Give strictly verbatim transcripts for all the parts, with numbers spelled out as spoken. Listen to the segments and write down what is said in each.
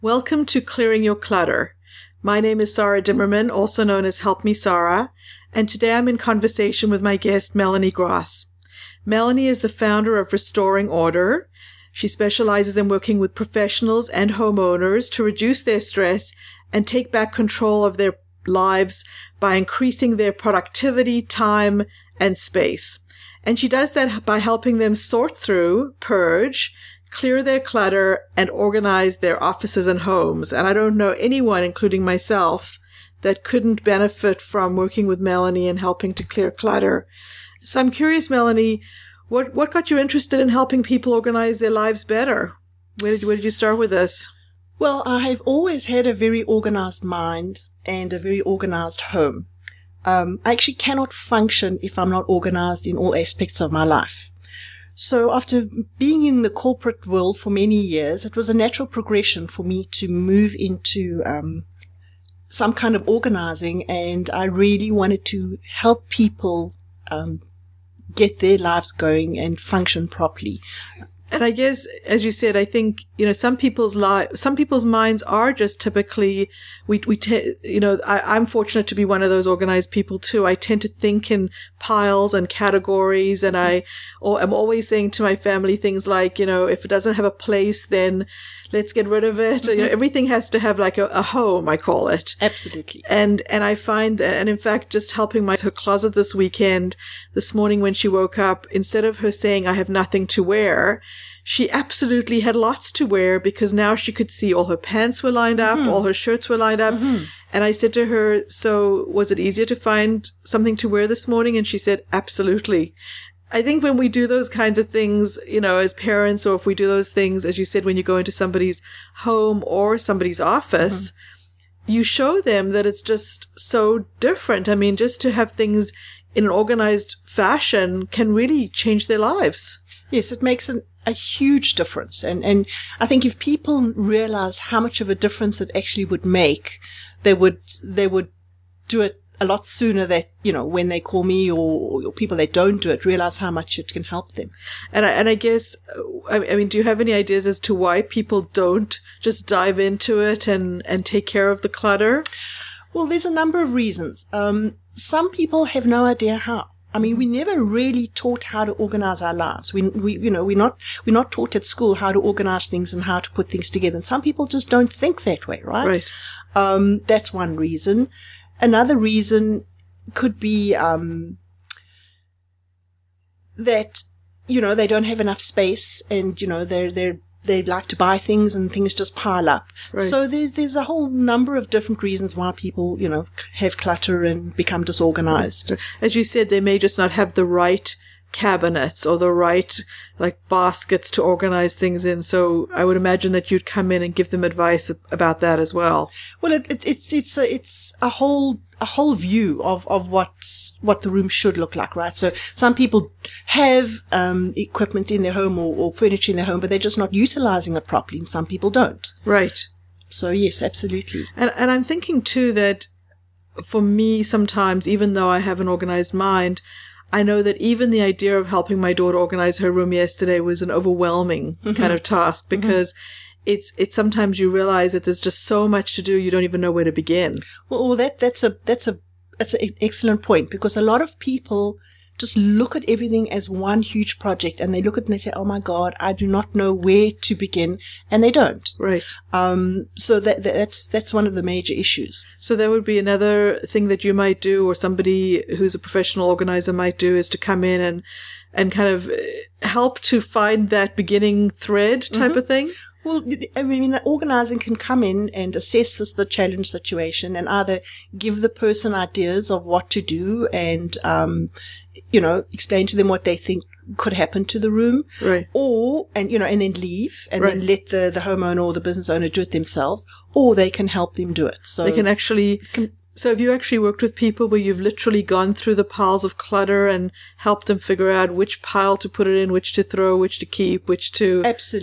Welcome to Clearing Your Clutter. My name is Sarah Dimmerman, also known as Help Me Sarah, and today I'm in conversation with my guest, Melanie Gross. Melanie is the founder of Restoring Order. She specializes in working with professionals and homeowners to reduce their stress and take back control of their lives by increasing their productivity, time, and space. And she does that by helping them sort through, purge, clear their clutter, and organize their offices and homes. And I don't know anyone, including myself, that couldn't benefit from working with Melanie and helping to clear clutter. So I'm curious, Melanie, what, what got you interested in helping people organize their lives better? Where did, where did you start with this? Well, I have always had a very organized mind and a very organized home. Um, I actually cannot function if I'm not organized in all aspects of my life. So after being in the corporate world for many years, it was a natural progression for me to move into um, some kind of organizing, and I really wanted to help people um, get their lives going and function properly. And I guess, as you said, I think, you know, some people's li- some people's minds are just typically, we, we, te- you know, I, I'm fortunate to be one of those organized people too. I tend to think in piles and categories, and I, or I'm always saying to my family things like, you know, if it doesn't have a place, then let's get rid of it. Mm-hmm. You know, everything has to have like a, a home, I call it. Absolutely. And, and I find that, and in fact, just helping my, her closet this weekend, this morning when she woke up, instead of her saying, I have nothing to wear, she absolutely had lots to wear, because now she could see all her pants were lined up, mm-hmm. all her shirts were lined up. Mm-hmm. And I said to her, so was it easier to find something to wear this morning? And she said, absolutely. I think when we do those kinds of things, you know, as parents, or if we do those things, as you said, when you go into somebody's home or somebody's office, mm-hmm. you show them that it's just so different. I mean, just to have things in an organized fashion can really change their lives. Yes, it makes an a huge difference. And, and I think if people realized how much of a difference it actually would make, they would, they would do it a lot sooner that, you know, when they call me, or, or people that don't do it, realize how much it can help them. And I, and I guess, I mean, do you have any ideas as to why people don't just dive into it and, and take care of the clutter? Well, there's a number of reasons. Um, some people have no idea how. I mean, we never really taught how to organize our lives. We, we, you know, we're not, we're not taught at school how to organize things and how to put things together. And some people just don't think that way, right? Right. Um, that's one reason. Another reason could be, um, that, you know, they don't have enough space, and, you know, they're, they're, they like to buy things and things just pile up. Right. So there's there's a whole number of different reasons why people, you know, have clutter and become disorganized. As you said, they may just not have the right cabinets or the right, like, baskets to organize things in. So I would imagine that you'd come in and give them advice about that as well. Well, it, it, it's it's a, it's a whole a whole view of of what what the room should look like, right? So some people have um equipment in their home, or, or furniture in their home, but they're just not utilizing it properly, and some people don't. Right. So yes, absolutely. And and I'm thinking too that for me, sometimes, even though I have an organized mind, I know that even the idea of helping my daughter organize her room yesterday was an overwhelming mm-hmm. kind of task, because mm-hmm. it's it's sometimes you realize that there's just so much to do, you don't even know where to begin. Well, well that that's a that's a that's an excellent point, because a lot of people just look at everything as one huge project, and they look at it and they say, "Oh my God, I do not know where to begin," and they don't. Right. Um. So that, that that's that's one of the major issues. So there would be another thing that you might do, or somebody who's a professional organizer might do, is to come in and and kind of help to find that beginning thread type mm-hmm. of thing. Well, I mean, organizing can come in and assess this, the challenge situation, and either give the person ideas of what to do, and, um, you know, explain to them what they think could happen to the room. Right. Or, and, you know, and then leave, and right. then let the, the homeowner or the business owner do it themselves, or they can help them do it. So they can actually, can, so have you actually worked with people where you've literally gone through the piles of clutter and helped them figure out which pile to put it in, which to throw, which to keep, which to... Absolutely.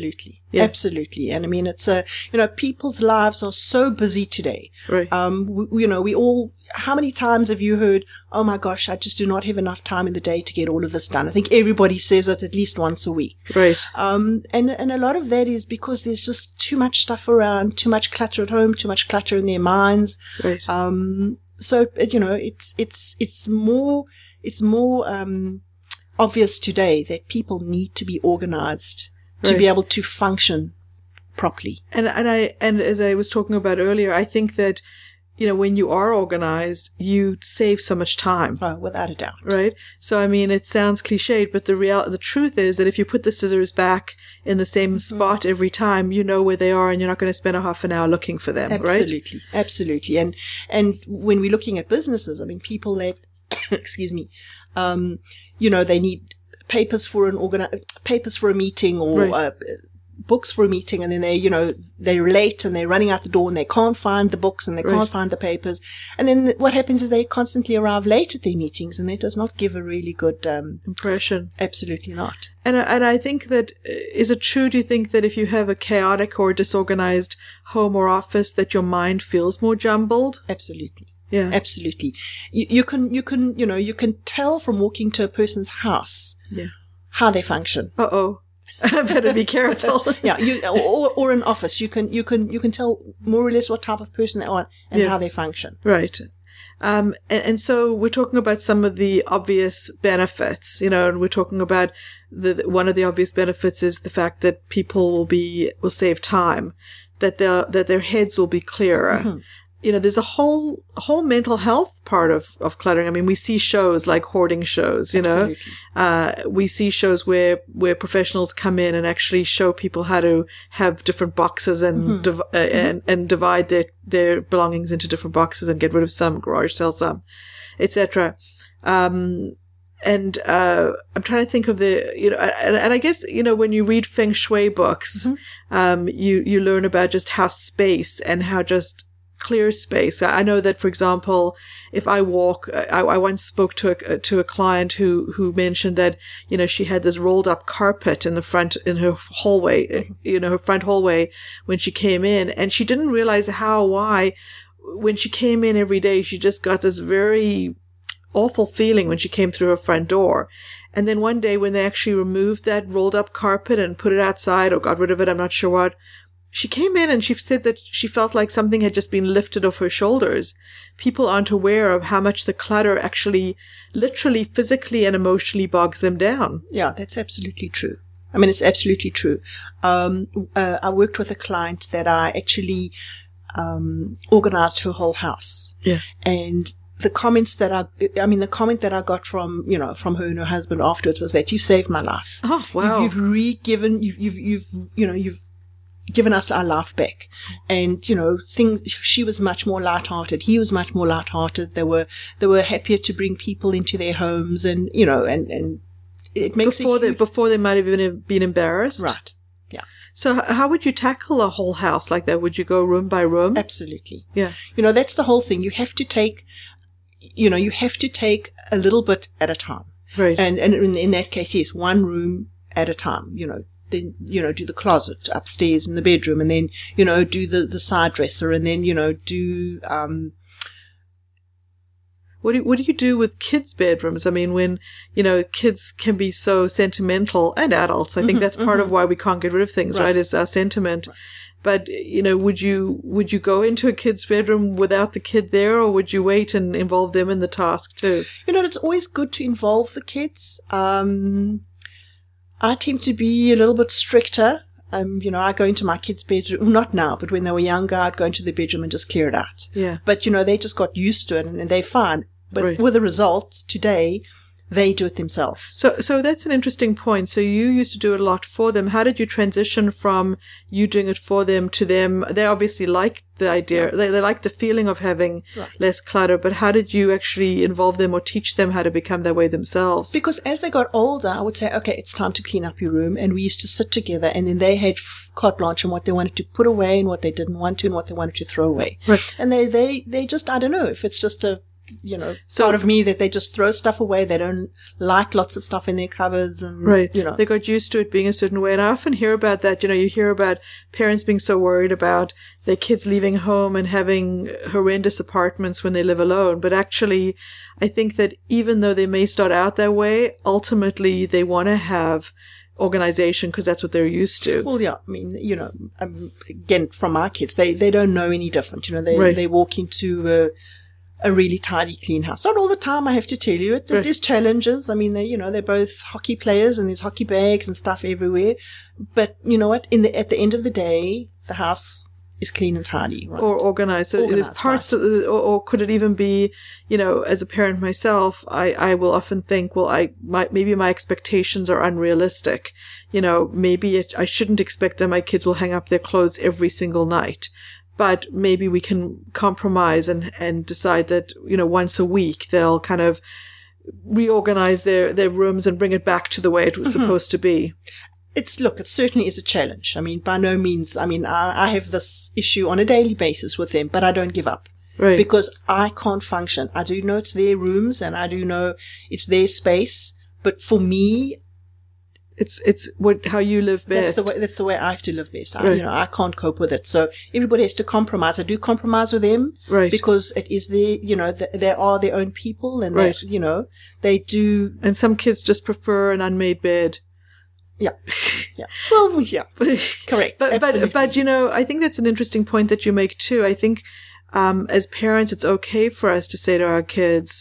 Yeah. Absolutely. And I mean, it's a, you know, people's lives are so busy today. Right. Um, we, you know, we all, how many times have you heard, oh my gosh, I just do not have enough time in the day to get all of this done. I think everybody says it at least once a week. Right. Um, and, and a lot of that is because there's just too much stuff around, too much clutter at home, too much clutter in their minds. Right. Um, so, you know, it's, it's, it's more, it's more, um, obvious today that people need to be organized to right. be able to function properly. And and I and as I was talking about earlier, I think that, you know, when you are organized, you save so much time. Oh, without a doubt. Right? So I mean, it sounds cliched, but the real the truth is that if you put the scissors back in the same mm-hmm. spot every time, you know where they are, and you're not going to spend a half an hour looking for them. Absolutely, right? Absolutely. And and when we're looking at businesses, I mean, people that excuse me, um, you know, they need papers for an organi- papers for a meeting or right. uh, books for a meeting, and then they, you know, they're late and they're running out the door and they can't find the books and they right. can't find the papers. And then what happens is they constantly arrive late at their meetings, and that does not give a really good um, impression. Absolutely not. And and I think that, is it true, do you think that if you have a chaotic or disorganized home or office that your mind feels more jumbled? Absolutely. Yeah, absolutely. You, you can, you can, you know, you can tell from walking to a person's house, yeah, how they function. Uh oh, I better be careful. yeah, you or or an office, you can, you can, you can tell more or less what type of person they are and yeah. how they function. Right. Um, and, and so we're talking about some of the obvious benefits, you know, and we're talking about the one of the obvious benefits is the fact that people will be will save time, that they that their heads will be clearer. Mm-hmm. You know, there's a whole whole mental health part of, of cluttering. I mean, we see shows like hoarding shows, you know. Absolutely. Uh, we see shows where, where professionals come in and actually show people how to have different boxes and mm-hmm. div- uh, mm-hmm. and, and divide their, their belongings into different boxes and get rid of some, garage sell some, et cetera. Um, and, uh, I'm trying to think of the, you know, and, and I guess, you know, when you read Feng Shui books, mm-hmm. um, you, you learn about just how space and how just clear space. I know that, for example, if I walk, I, I once spoke to a, to a client who, who mentioned that, you know, she had this rolled up carpet in the front, in her hallway, you know, her front hallway when she came in, and she didn't realize how, why, when she came in every day, she just got this very awful feeling when she came through her front door. And then one day when they actually removed that rolled up carpet and put it outside or got rid of it, I'm not sure what, she came in and she said that she felt like something had just been lifted off her shoulders. People aren't aware of how much the clutter actually, literally, physically and emotionally bogs them down. Yeah, that's absolutely true. I mean, it's absolutely true. Um, uh, I worked with a client that I actually um, organized her whole house. Yeah. And the comments that I, I mean, the comment that I got from, you know, from her and her husband afterwards was that you saved my life. Oh, wow. You've, you've re-given, you've, you've, you've, you know, you've, given us our life back. And, you know, things, she was much more lighthearted. He was much more lighthearted. They were, they were happier to bring people into their homes, and, you know, and, and it makes before a they, huge... before they might have been, been embarrassed. Right. Yeah. So how would you tackle a whole house like that? Would you go room by room? Absolutely. Yeah. You know, that's the whole thing. You have to take, you know, you have to take a little bit at a time. Right. And, and in, in that case, yes, one room at a time, you know. Then, you know, do the closet upstairs in the bedroom, and then, you know, do the, the side dresser, and then, you know, do, um, what do you, what do you do with kids' bedrooms? I mean, when, you know, kids can be so sentimental, and adults, I think mm-hmm, that's part mm-hmm. of why we can't get rid of things, right, right is our sentiment. Right. But, you know, would you, would you go into a kid's bedroom without the kid there, or would you wait and involve them in the task too? You know, it's always good to involve the kids. Um, I tend to be a little bit stricter. Um, you know, I go into my kids' bedroom, not now, but when they were younger, I'd go into their bedroom and just clear it out. Yeah. But, you know, they just got used to it, and, and they're fine. But right. with the results today, they do it themselves. So, so that's an interesting point. So you used to do it a lot for them. How did you transition from you doing it for them to them? They obviously like the idea. Right. They, they like the feeling of having right. less clutter, but how did you actually involve them or teach them how to become that way themselves? Because as they got older, I would say, okay, it's time to clean up your room. And we used to sit together, and then they had carte blanche on what they wanted to put away and what they didn't want to and what they wanted to throw away. Right. And they, they, they just, I don't know if it's just a you know, So- part of me that they just throw stuff away. They don't like lots of stuff in their cupboards, and Right. you know, They got used to it being a certain way. And I often hear about that. You know, you hear about parents being so worried about their kids leaving home and having horrendous apartments when they live alone. But actually, I think that even though they may start out that way, ultimately they want to have organization because that's what they're used to. well, yeah. I mean, you know, um, again, from our kids, they they don't know any different. You know, they Right. they walk into a, a really tidy, clean house. Not all the time, I have to tell you. It, Right. it is challenges. I mean, they, you know, they're both hockey players, and there's hockey bags and stuff everywhere. But you know what? In the at the end of the day, the house is clean and tidy. Right? Or organized. So Organized, there's parts right. of the, or, or could it even be, you know, as a parent myself, I, I will often think, well, I, my, maybe my expectations are unrealistic. You know, maybe it, I shouldn't expect that my kids will hang up their clothes every single night. But maybe we can compromise and, and decide that, you know, once a week they'll kind of reorganize their, their rooms and bring it back to the way it was Mm-hmm. supposed to be. It's, look, it certainly is a challenge. I mean, by no means, I mean, I, I have this issue on a daily basis with them, but I don't give up. Right. Because I can't function. I do know it's their rooms and I do know it's their space, but for me, It's, it's what, how you live that's best. the way, that's the way I have to live best. I, Right. you know, I can't cope with it. So everybody has to compromise. I do compromise with them. Right. Because it is their, you know, th- they are their own people and Right. they, you know, they do, And some kids just prefer an unmade bed. yeah, yeah. Well, yeah, correct. But, but, Absolutely. but, you know, I think that's an interesting point that you make too. I think, um, as parents, it's okay for us to say to our kids,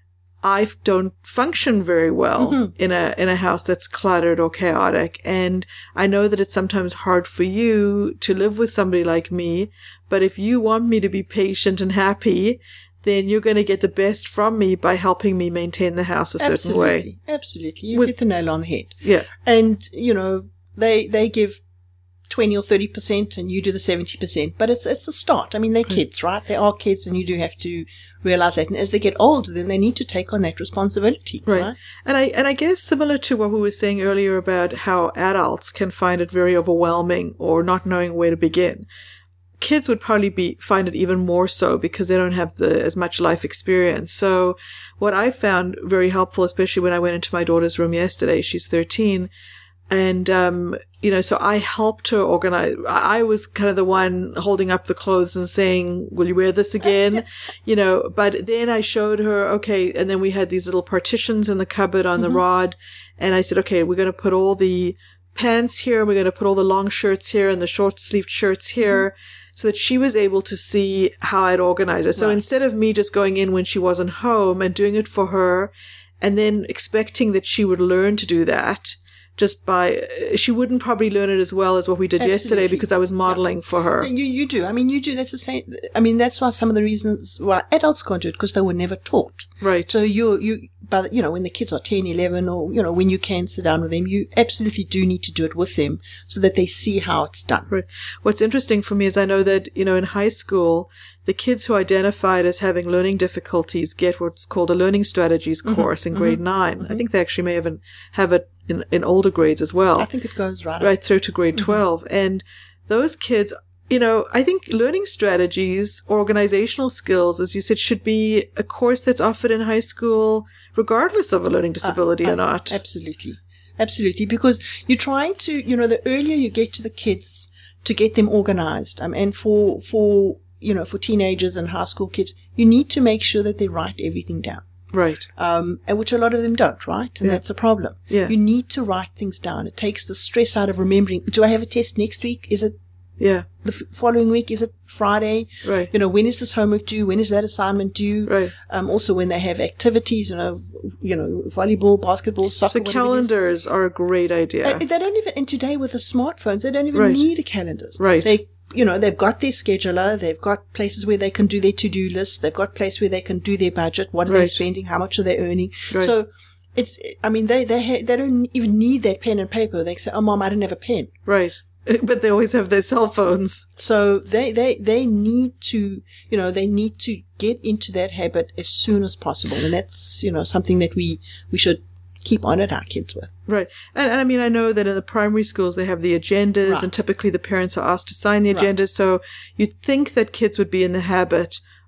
I don't function very well Mm-hmm. in a, in a house that's cluttered or chaotic. And I know that it's sometimes hard for you to live with somebody like me. But if you want me to be patient and happy, then you're going to get the best from me by helping me maintain the house a certain absolutely, way. absolutely. You With- hit the nail on the head. Yeah. And, you know, they, they give twenty or thirty percent and you do the seventy percent, but it's, it's a start. I mean, they're kids, right? They are kids and you do have to realize that. And as they get older, then they need to take on that responsibility, Right. right? And I, and I guess similar to what we were saying earlier about how adults can find it very overwhelming or not knowing where to begin. Kids would probably be, find it even more so because they don't have the, as much life experience. So what I found very helpful, especially when I went into my daughter's room yesterday, she's thirteen. And, um, you know, so I helped her organize. I I was kind of the one holding up the clothes and saying, will you wear this again? You know, but then I showed her, okay, and then we had these little partitions in the cupboard on the rod. And I said, okay, we're going to put all the pants here. We're going to put all the long shirts here and the short sleeved shirts here. So that she was able to see how I'd organize it. So Right. instead of me just going in when she wasn't home and doing it for her and then expecting that she would learn to do that, just by, she wouldn't probably learn it as well as what we did yesterday Absolutely. because I was modeling for her. You, you do. I mean, you do. That's the same. I mean, that's why some of the reasons why adults can't do it because they were never taught. Right. So you, you, but you know, when the kids are ten, eleven, or, you know, when you can sit down with them, you absolutely do need to do it with them so that they see how it's done. Right. What's interesting for me is I know that, you know, in high school, the kids who identified as having learning difficulties get what's called a learning strategies course in grade nine. I think they actually may even have it in, in older grades as well. I think it goes right. Right through to grade twelve. And those kids, you know, I think learning strategies, organizational skills, as you said, should be a course that's offered in high school, regardless of a learning disability Uh, or not. Absolutely. Absolutely. Because you're trying to, you know, the earlier you get to the kids to get them organized, um, and for, for, you know, for teenagers and high school kids, you need to make sure that they write everything down. Right. Um, and which a lot of them don't, right? And Yeah. that's a problem. Yeah. You need to write things down. It takes the stress out of remembering. Do I have a test next week? Is it Yeah. the f- following week? Is it Friday? Right. You know, when is this homework due? When is that assignment due? Right. Um, also when they have activities, you know, you know, volleyball, basketball, soccer. So whatever it is. calendars are a great idea. Uh, They don't even, and today with the smartphones, they don't even Right. need a calendars. Right. They, you know, they've got their scheduler, they've got places where they can do their to-do lists, they've got places where they can do their budget, what are they Right. spending, how much are they earning. Right. So it's, I mean, they, they, ha- they don't even need that pen and paper. They say, oh, Mom, I don't have a pen. Right. But they always have their cell phones. So they, they, they need to, you know, they need to get into that habit as soon as possible. And that's, you know, something that we, we should keep on at our kids with. Right. And, and I mean, I know that in the primary schools, they have the agendas Right. and typically the parents are asked to sign the Right. agendas. So you'd think that kids would be in the habit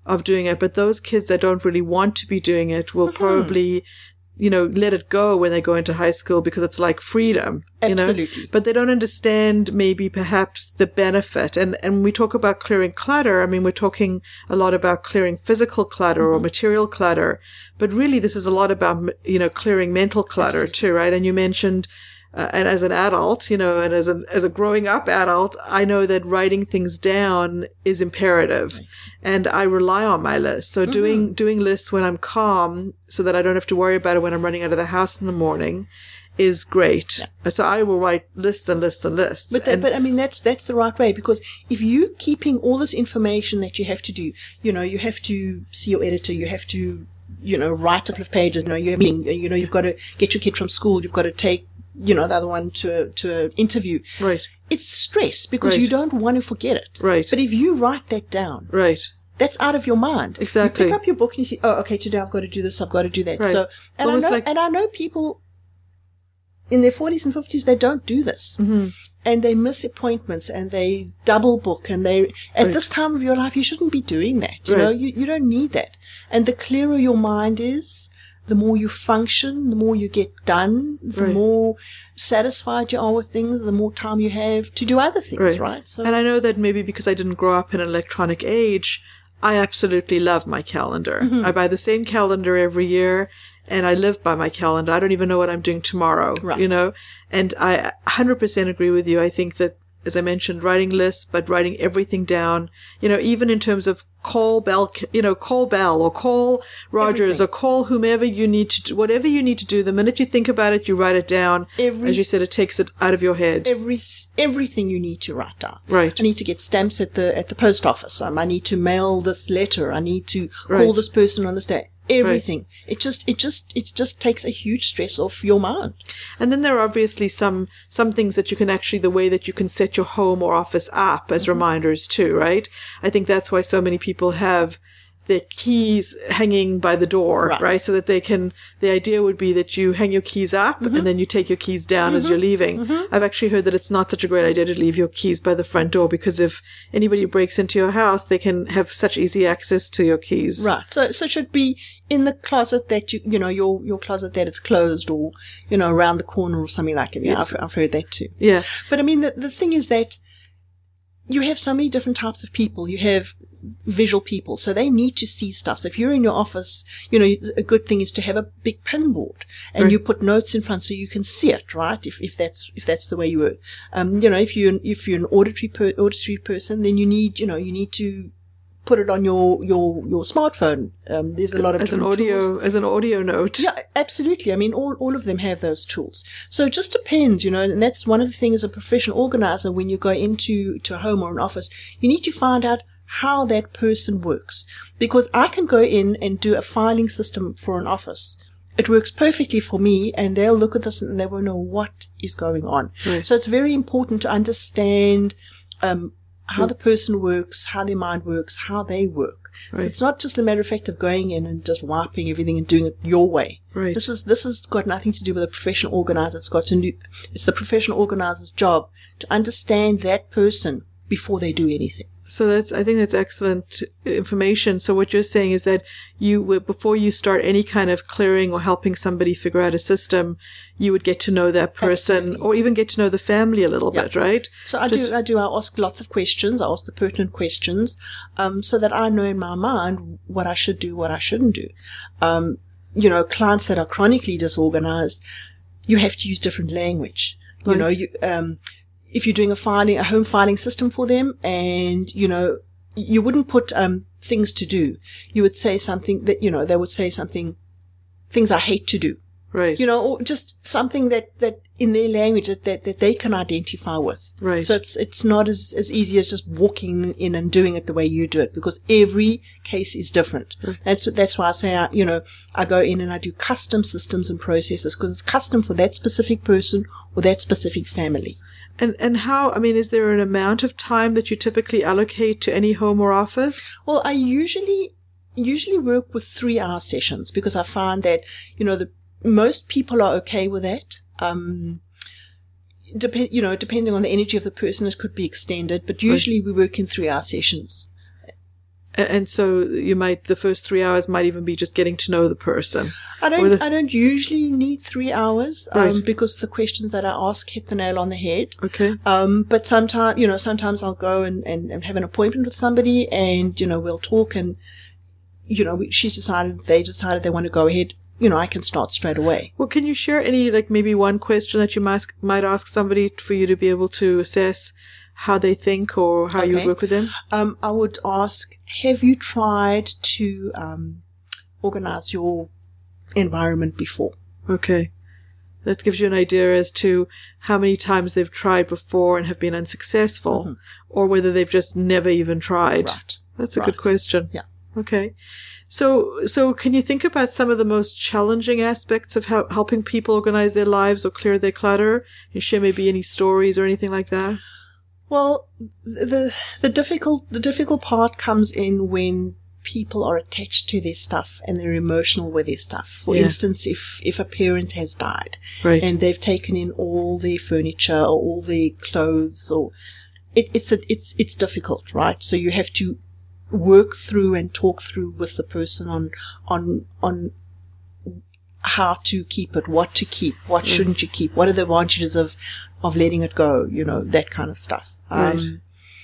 of doing it. But those kids that don't really want to be doing it will mm-hmm. probably, you know, let it go when they go into high school because it's like freedom. Absolutely. You know? But they don't understand maybe perhaps the benefit. And, and when we talk about clearing clutter, I mean, we're talking a lot about clearing physical clutter mm-hmm. or material clutter. But really, this is a lot about, you know, clearing mental clutter Absolutely. too, right? And you mentioned, uh, and as an adult, you know, and as a, as a growing up adult, I know that writing things down is imperative. Right. And I rely on my list. So mm-hmm. doing, doing lists when I'm calm so that I don't have to worry about it when I'm running out of the house in the morning is great. Yeah. So I will write lists and lists and lists. But, that, and, but I mean, that's, that's the right way, because if you're keeping all this information that you have to do, you know, you have to see your editor, you have to, you know, write a couple of pages, you know, you're being, you know, you've got to get your kid from school, you've got to take, you know, the other one to, to an interview. Right. It's stress because right. you don't want to forget it. Right. But if you write that down. Right. That's out of your mind. Exactly. You pick up your book and you see, oh, okay, today I've got to do this, I've got to do that. Right. So, and I know, like, and I know people in their forties and fifties, they don't do this. Mm-hmm. And they miss appointments and they double book and they, at right. this time of your life, you shouldn't be doing that. You right. know, you, you don't need that. And the clearer your mind is, the more you function, the more you get done, the right. more satisfied you are with things, the more time you have to do other things, right? right? So, and I know that maybe because I didn't grow up in an electronic age, I absolutely love my calendar. Mm-hmm. I buy the same calendar every year, and I live by my calendar. I don't even know what I'm doing tomorrow, right. you know? And I one hundred percent agree with you. I think that, as I mentioned, writing lists, but writing everything down, you know, even in terms of call Bell, you know, call Bell or call Rogers everything. Or call whomever you need to do, whatever you need to do. The minute you think about it, you write it down. Every, As you said, it takes it out of your head. Every, everything you need to write down. Right. I need to get stamps at the, at the post office. Um, I need to mail this letter. I need to call right. this person on this day. Everything. Right. It just, it just, it just takes a huge stress off your mind. And then there are obviously some, some things that you can actually, the way that you can set your home or office up as mm-hmm. reminders too, right? I think that's why so many people have their keys hanging by the door, right. right? So that they can, the idea would be that you hang your keys up mm-hmm. and then you take your keys down mm-hmm. as you're leaving. Mm-hmm. I've actually heard that it's not such a great idea to leave your keys by the front door, because if anybody breaks into your house, they can have such easy access to your keys. Right. So, so it should be in the closet that you, you know, your, your closet that it's closed, or, you know, around the corner or something like it. Yeah, yes. I've, I've heard that too. Yeah. But I mean, the, the thing is that you have so many different types of people. You have visual people, so they need to see stuff. So if you're in your office, you know, a good thing is to have a big pin board, and right. you put notes in front so you can see it, right? If if that's if that's the way you work, um, you know, if you if you're an auditory per, auditory person, then you need you know you need to put it on your your your smartphone. Um, there's a lot of as an audio tools. as an audio note. Yeah, absolutely. I mean, all all of them have those tools. So it just depends, you know. And that's one of the things as a professional organizer. When you go into to a home or an office, you need to find out how that person works. Because I can go in and do a filing system for an office. It works perfectly for me, and they'll look at this and they won't know what is going on. Right. So it's very important to understand um, how the person works, how their mind works, how they work. Right. So it's not just a matter of fact of going in and just wiping everything and doing it your way. Right. This is this has got nothing to do with a professional organizer. It's got to do, it's the professional organizer's job to understand that person before they do anything. So that's, I think that's excellent information. So what you're saying is that you, before you start any kind of clearing or helping somebody figure out a system, you would get to know that person. Absolutely. Or even get to know the family a little yeah. bit, right? So I Just, do, I do, I ask lots of questions. I ask the pertinent questions, um, so that I know in my mind what I should do, what I shouldn't do. Um, you know, clients that are chronically disorganized, you have to use different language. Right. You know, you, um, if you're doing a filing, a home filing system for them, and, you know, you wouldn't put, um, things to do. You would say something that, you know, they would say something, things I hate to do. Right. You know, or just something that, that in their language that, that, that they can identify with. Right. So it's, it's not as, as easy as just walking in and doing it the way you do it, because every case is different. Right. That's, that's why I say, I, you know, I go in and I do custom systems and processes, because it's custom for that specific person or that specific family. And and how, I mean, is there an amount of time that you typically allocate to any home or office? Well, I usually, usually work with three hour sessions, because I find that, you know, the, most people are okay with that. Um, depend, you know, depending on the energy of the person, it could be extended, but usually we work in three hour sessions. And so you might, the first three hours might even be just getting to know the person. I don't, the, I don't usually need three hours, um, right. because the questions that I ask hit the nail on the head. Okay. Um, but sometimes, you know, sometimes I'll go and, and, and have an appointment with somebody and, you know, we'll talk and, you know, she's decided, they decided they want to go ahead. You know, I can start straight away. Well, can you share any, like maybe one question that you might, might ask somebody for you to be able to assess how they think or how okay. you work with them? Um, I would ask, have you tried to um, organize your environment before? Okay. That gives you an idea as to how many times they've tried before and have been unsuccessful, mm-hmm. or whether they've just never even tried. Right. That's a right. good question. Yeah. Okay. So, so can you think about some of the most challenging aspects of how, helping people organize their lives or clear their clutter? You share maybe any stories or anything like that? Well, the the difficult the difficult part comes in when people are attached to their stuff and they're emotional with their stuff. For yeah. instance, if if a parent has died, right. and they've taken in all their furniture or all their clothes, or it, it's a, it's it's difficult, right? So you have to work through and talk through with the person on on on how to keep it, what to keep, what mm. shouldn't you keep, what are the advantages of of letting it go, you know, that kind of stuff. Right. Um,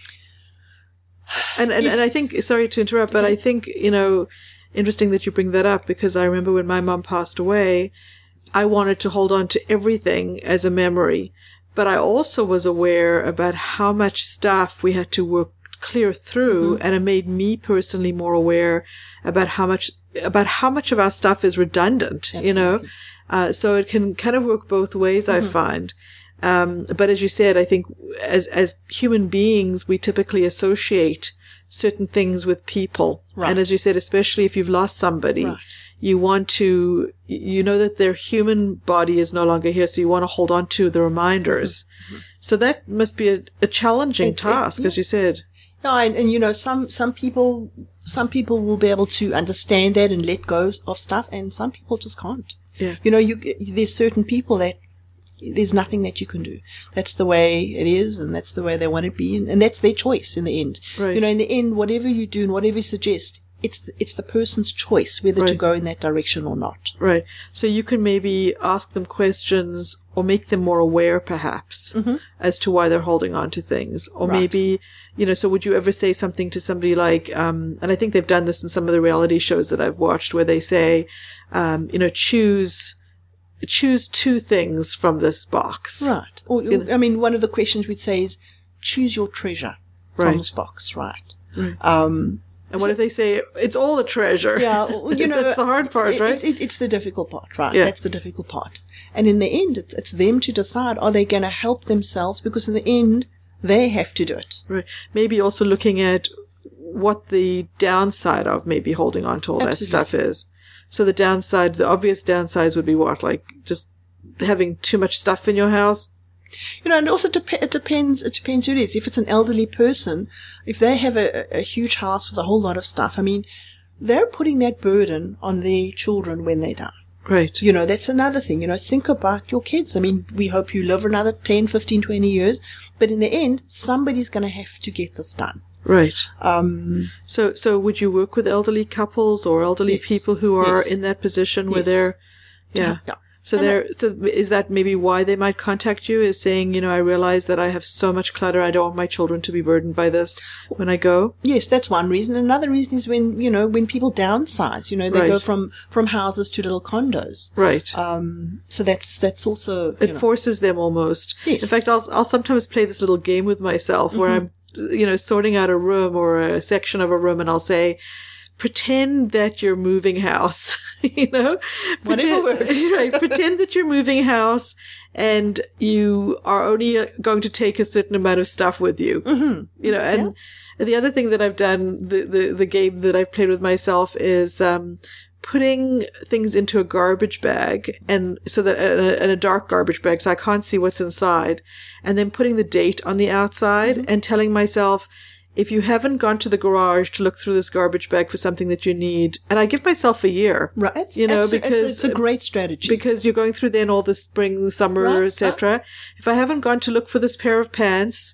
and, and, if, and I think, sorry to interrupt, but I think, you know, interesting that you bring that up, because I remember when my mom passed away, I wanted to hold on to everything as a memory, but I also was aware about how much stuff we had to work clear through, mm-hmm. and it made me personally more aware about how much, about how much of our stuff is redundant, Absolutely. You know, uh, so it can kind of work both ways, mm-hmm. I find. Um, but as you said, I think as, as human beings, we typically associate certain things with people. Right. And as you said, especially if you've lost somebody, right. you want to, you know that their human body is no longer here, so you want to hold on to the reminders. Mm-hmm. So that must be a, a challenging it's, task, it, yeah. as you said. No, and, and you know, some, some people, some people will be able to understand that and let go of stuff, and some people just can't. Yeah. You know, you, there's certain people that there's nothing that you can do. That's the way it is, and that's the way they want it to be, and, and that's their choice in the end. Right. You know, in the end, whatever you do and whatever you suggest, it's the, it's the person's choice whether right. to go in that direction or not. Right. So you can maybe ask them questions or make them more aware, perhaps, mm-hmm. as to why they're holding on to things. Or right. maybe, you know, so would you ever say something to somebody like, um, and I think they've done this in some of the reality shows that I've watched, where they say, um, you know, choose... choose two things from this box. Right. Or, you know? I mean, one of the questions we'd say is, choose your treasure right. from this box, right? right. Um, and what so, if they say, it's all a treasure? Yeah, you know. That's the hard part, it, right? It, it, it's the difficult part, right? Yeah. That's the difficult part. And in the end, it's, it's them to decide, are they going to help themselves? Because in the end, they have to do it. Right. Maybe also looking at what the downside of maybe holding on to all Absolutely. that stuff is. So the downside, the obvious downsides would be what? Like just having too much stuff in your house? You know, and also dep- it depends, it depends who it is. If it's an elderly person, if they have a, a huge house with a whole lot of stuff, I mean, they're putting that burden on their children when they die. Right. You know, that's another thing. You know, think about your kids. I mean, we hope you live another ten, fifteen, twenty years, but in the end, somebody's going to have to get this done. Right. Um, so, so would you work with elderly couples or elderly yes, people who are yes. in that position where yes. they're, yeah. yeah. So and they're, so is that maybe why they might contact you, is saying, you know, I realize that I have so much clutter. I don't want my children to be burdened by this when I go. Yes, that's one reason. Another reason is when, you know, when people downsize, you know, they right. go from, from houses to little condos. Right. Um, so that's, that's also, it know. forces them almost. Yes. In fact, I'll, I'll sometimes play this little game with myself where mm-hmm. I'm, you know, sorting out a room or a section of a room, and I'll say, pretend that you're moving house, you know, whatever pretend, works. Right. Pretend that you're moving house and you are only going to take a certain amount of stuff with you, mm-hmm. you know, and, yeah. and the other thing that I've done, the, the, the game that I've played with myself is, um, putting things into a garbage bag, and so that in a, in a dark garbage bag, so I can't see what's inside, and then putting the date on the outside mm-hmm. and telling myself, if you haven't gone to the garage to look through this garbage bag for something that you need, and I give myself a year, right? It's, you know, it's, because it's, it's a great strategy, because you're going through then all the spring, summer, right, et cetera. Right. If I haven't gone to look for this pair of pants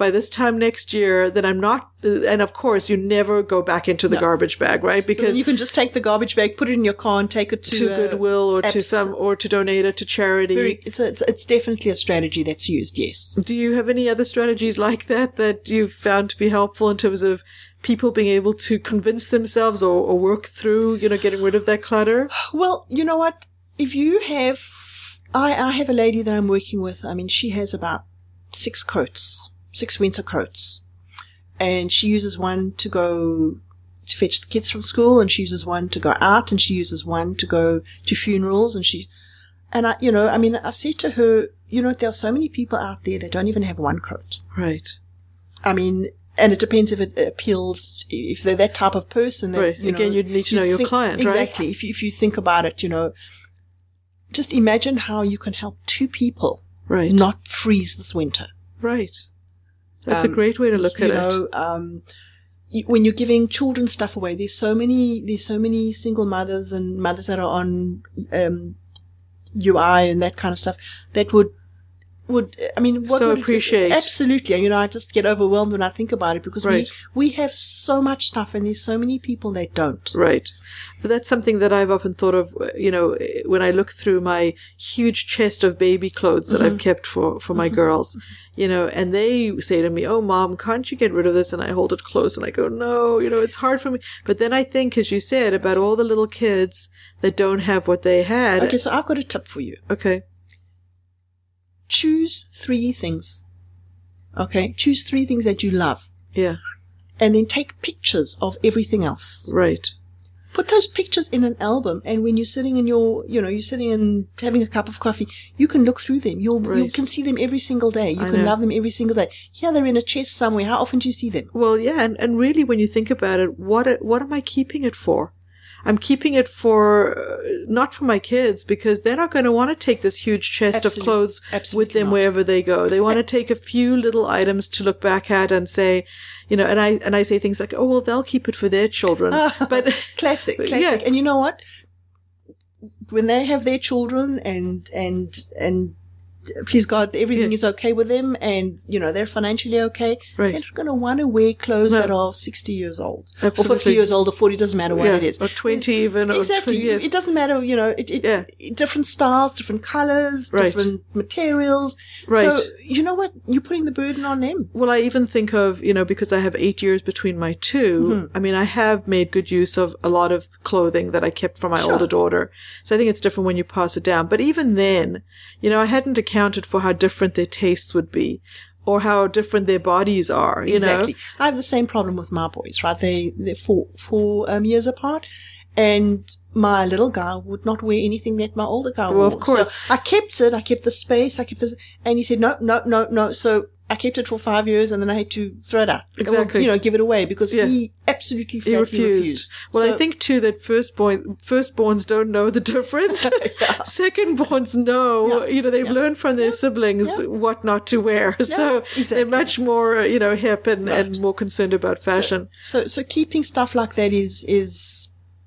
by this time next year, then I'm not, and of course you never go back into the no. garbage bag, right? Because so you can just take the garbage bag, put it in your car and take it to, to uh, Goodwill or apps. to some, or to donate it to charity. Very, it's, a, it's, it's definitely a strategy that's used, yes. Do you have any other strategies like that that you've found to be helpful in terms of people being able to convince themselves or, or work through, you know, getting rid of that clutter? Well, you know what? If you have, I, I have a lady that I'm working with. I mean, she has about six coats, six winter coats. And she uses one to go to fetch the kids from school, and she uses one to go out, and she uses one to go to funerals. And she, and I, you know, I mean, I've said to her, you know, there are so many people out there that don't even have one coat. Right. I mean, and it depends if it appeals, if they're that type of person. That, right. you know, Again, you'd need to know you your think, client, exactly. right? Exactly. If you, if you think about it, you know, just imagine how you can help two people right. not freeze this winter. Right. That's um, a great way to look at you know, it. Um, when you're giving children stuff away, there's so many, there's so many single mothers and mothers that are on um, U I and that kind of stuff that would would I mean what so would appreciate it, absolutely. You know, I just get overwhelmed when I think about it because right. we we have so much stuff and there's so many people that don't. Right. But that's something that I've often thought of, you know, when I look through my huge chest of baby clothes that mm-hmm. I've kept for, for my mm-hmm. girls, you know, and they say to me, oh, Mom, can't you get rid of this? And I hold it close and I go, no, you know, it's hard for me. But then I think, as you said, about all the little kids that don't have what they had. Okay, so I've got a tip for you. Okay. Choose three things. Okay? Choose three things that you love. Yeah. And then take pictures of everything else. Right. Put those pictures in an album, and when you're sitting in your, you know, you're sitting and having a cup of coffee, you can look through them. You'll, right. you can see them every single day. You I can know. love them every single day. Yeah, they're in a chest somewhere. How often do you see them? Well, yeah, and, and really, when you think about it, what what am I keeping it for? I'm keeping it for, uh, not for my kids, because they're not going to want to take this huge chest Absolutely. of clothes Absolutely with them not. wherever they go. They want to take a few little items to look back at and say, you know, and I, and I say things like, oh, well, they'll keep it for their children. But classic, classic. Yeah. And you know what? When they have their children and, and, and, please God, everything yeah. is okay with them and, you know, they're financially okay. Right. They're not going to want to wear clothes no. that are sixty years old. Absolutely. Or fifty years old or forty, doesn't matter what yeah. it is. Or twenty even. Exactly. Or twenty years. It doesn't matter, you know, it, it, yeah. different styles, different colors, right. different materials. Right. So, you know what? You're putting the burden on them. Well, I even think of, you know, because I have eight years between my two, mm-hmm. I mean, I have made good use of a lot of clothing that I kept for my sure. older daughter. So I think it's different when you pass it down. But even then, you know, I hadn't accounted for how different their tastes would be or how different their bodies are, you exactly. know. I have the same problem with my boys, right? They, they're four, four um, years apart. And my little guy would not wear anything that my older guy well, wore. Well, of course. So I kept it. I kept the space. I kept this. And he said, no, no, no, no. So I kept it for five years and then I had to throw it out. Exactly. Or, you know, give it away because yeah. he absolutely he flatly refused. refused. Well, so, I think too that firstborn, firstborns don't know the difference. yeah. Secondborns know, yeah. you know, they've yeah. learned from their yeah. siblings yeah. what not to wear. Yeah. So exactly. they're much more, you know, hip and, right. and more concerned about fashion. So, so, so keeping stuff like that is, is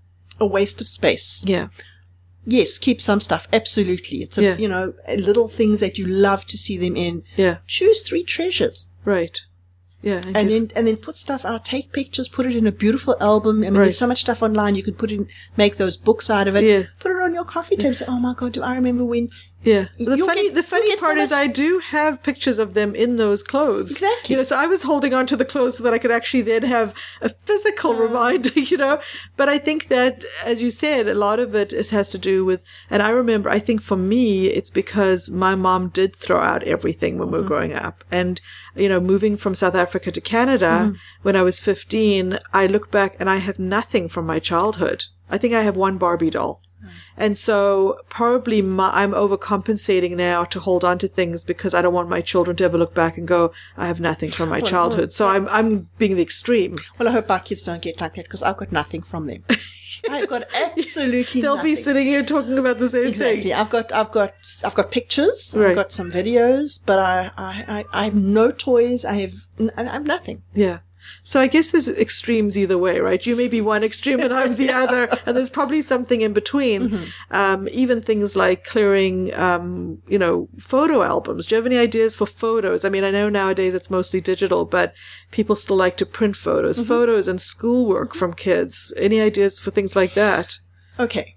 a waste of space. Yeah. Yes, keep some stuff. Absolutely. It's, a, yeah. you know, little things that you love to see them in. Yeah. Choose three treasures. Right. Yeah. And, and then, and then put stuff out, take pictures, put it in a beautiful album. I mean, right. there's so much stuff online. You can put in, make those books out of it. Yeah. Put it on your coffee table. Say, oh my God, do I remember when? Yeah. The You'll funny, get, the funny part so is much... I do have pictures of them in those clothes. Exactly. You know, so I was holding on to the clothes so that I could actually then have a physical uh, reminder, you know. But I think that, as you said, a lot of it is, has to do with, and I remember, I think for me, it's because my mom did throw out everything when mm-hmm. we were growing up. And, you know, moving from South Africa to Canada, mm-hmm. when I was fifteen, I look back and I have nothing from my childhood. I think I have one Barbie doll. And so probably my, I'm overcompensating now to hold on to things because I don't want my children to ever look back and go, I have nothing from my well, childhood. Well, so I'm I'm being the extreme. Well, I hope our kids don't get like that because I've got nothing from them. I've got absolutely They'll nothing. be sitting here talking about the same exactly. thing. I've got I've got I've got pictures. Right. I've got some videos, but I, I, I, I have no toys. I have I have nothing. Yeah. So I guess there's extremes either way, right? You may be one extreme and I'm the other, and there's probably something in between. Mm-hmm. Um, even things like clearing, um, you know, photo albums. Do you have any ideas for photos? I mean, I know nowadays it's mostly digital, but people still like to print photos, mm-hmm. photos and schoolwork from kids. Any ideas for things like that? Okay.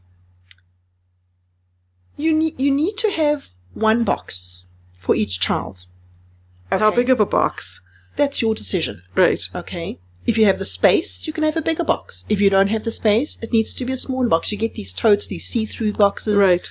You need, you need to have one box for each child. Okay. How big of a box? That's your decision. Right. Okay. If you have the space, you can have a bigger box. If you don't have the space, it needs to be a smaller box. You get these totes, these see-through boxes. Right.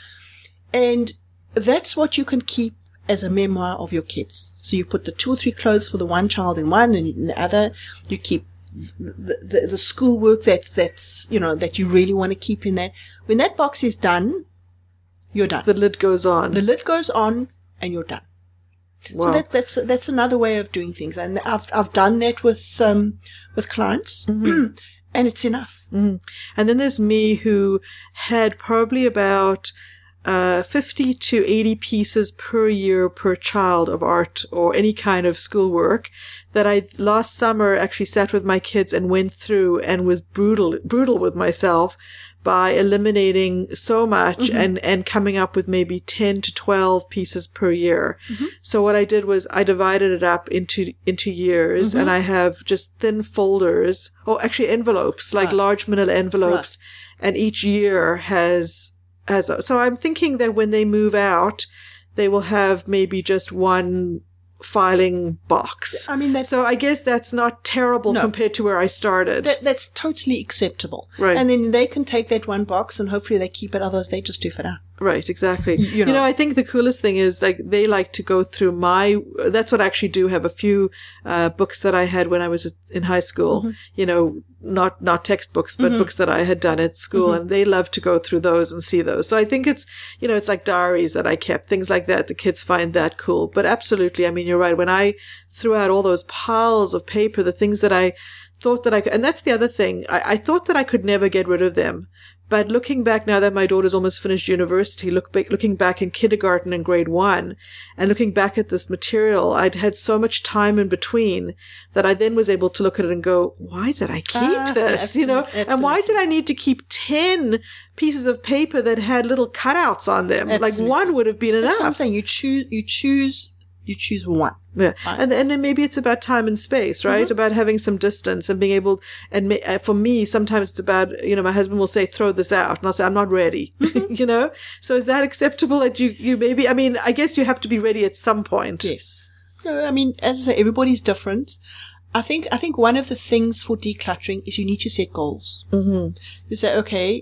And that's what you can keep as a memoir of your kids. So you put the two or three clothes for the one child in one, and in the other, you keep the, the, the schoolwork that's, that's, you know, that you really want to keep in that. When that box is done, you're done. The lid goes on. The lid goes on, and you're done. Wow. So that, that's that's another way of doing things, and I've I've done that with um with clients, mm-hmm. and it's enough. Mm-hmm. And then there's me, who had probably about uh fifty to eighty pieces per year per child of art or any kind of schoolwork that I last summer actually sat with my kids and went through and was brutal brutal with myself by eliminating so much mm-hmm. and, and coming up with maybe ten to twelve pieces per year. Mm-hmm. So what I did was I divided it up into, into years, mm-hmm. and I have just thin folders, or actually envelopes, like right. large manila envelopes. Right. And each year has, has, a, so I'm thinking that when they move out, they will have maybe just one filing box. I mean, that's, so I guess that's not terrible no, compared to where I started. That, that's totally acceptable. Right. And then they can take that one box and hopefully they keep it. Otherwise, they just do it out. Right, exactly. You know. you know, I think the coolest thing is, like, they like to go through my, that's what I actually do have a few, uh, books that I had when I was in high school, mm-hmm. you know, not, not textbooks, but mm-hmm. books that I had done at school, mm-hmm. and they love to go through those and see those. So I think it's, you know, it's like diaries that I kept, things like that. The kids find that cool. But absolutely, I mean, you're right. When I threw out all those piles of paper, the things that I thought that I could, and that's the other thing, I, I thought that I could never get rid of them. But looking back now that my daughter's almost finished university, look back, looking back in kindergarten and grade one, and looking back at this material, I'd had so much time in between that I then was able to look at it and go, why did I keep ah, this? You know, absolutely. And why did I need to keep ten pieces of paper that had little cutouts on them? Absolutely. Like one would have been enough. That's what I'm saying. You choose, you choose, you choose one. Yeah. Right. And, and then maybe it's about time and space, right? Mm-hmm. About having some distance and being able, and ma- for me, sometimes it's about, you know, my husband will say, throw this out. And I'll say, I'm not ready, mm-hmm. you know? So is that acceptable that you, you maybe, I mean, I guess you have to be ready at some point. Yes. No, I mean, as I say, everybody's different. I think, I think one of the things for decluttering is you need to set goals. Mm-hmm. You say, okay,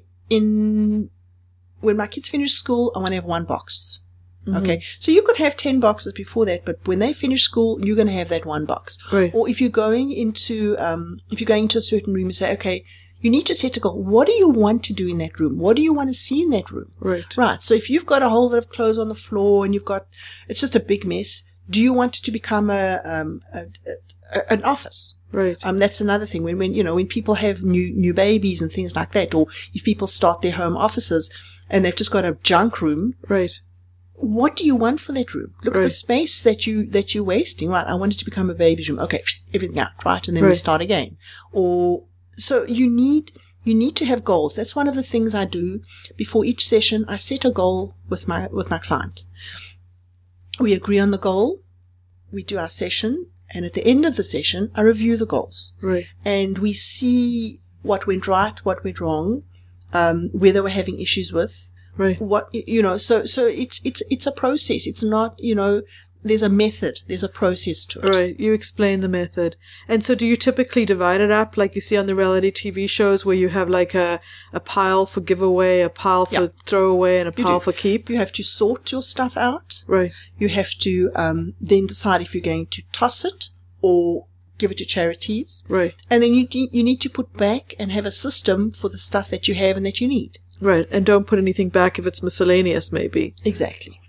in, when my kids finish school, I want to have one box. Mm-hmm. Okay, so you could have ten boxes before that, but when they finish school, you're going to have that one box. Right. Or if you're going into, um, if you're going into a certain room, you say, okay, you need to set a goal. What do you want to do in that room? What do you want to see in that room? Right. Right. So if you've got a whole lot of clothes on the floor and you've got, it's just a big mess. Do you want it to become a, um, a, a an office? Right. Um, that's another thing. When, when, you know, when people have new, new babies and things like that, or if people start their home offices and they've just got a junk room. Right. What do you want for that room? Look right. at the space that you, that you're wasting. Right. I want it to become a baby's room. Okay. Everything out. Right. And then right. we start again. Or, so you need, you need to have goals. That's one of the things I do before each session. I set a goal with my, with my client. We agree on the goal. We do our session. And at the end of the session, I review the goals. Right. And we see what went right, what went wrong, um, whether we're having issues with. Right. What, you know, so, so it's, it's, it's a process. It's not, you know, there's a method, there's a process to it. Right. You explain the method. And so do you typically divide it up like you see on the reality T V shows where you have like a, a pile for giveaway, a pile for yep. throwaway, and a you pile do. for keep? You have to sort your stuff out. Right. You have to, um, then decide if you're going to toss it or give it to charities. Right. And then you, you need to put back and have a system for the stuff that you have and that you need. Right. And don't put anything back if it's miscellaneous, maybe. Exactly.